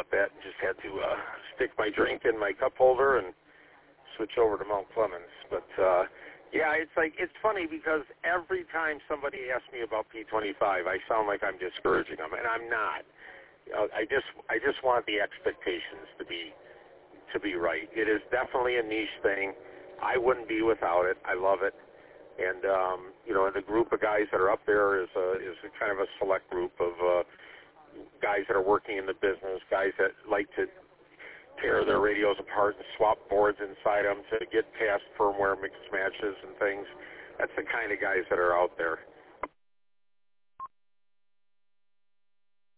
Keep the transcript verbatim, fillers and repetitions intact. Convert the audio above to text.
about that and just had to uh, stick my drink in my cup holder and switch over to Mount Clemens. But, uh, yeah, it's like it's funny because every time somebody asks me about P twenty-five, I sound like I'm discouraging them, and I'm not. You know, I just I just want the expectations to be to be right. It is definitely a niche thing. I wouldn't be without it. I love it. And, um, you know, the group of guys that are up there is a, is a kind of a select group of uh, guys that are working in the business, guys that like to tear their radios apart and swap boards inside them to get past firmware mix matches and things. That's the kind of guys that are out there.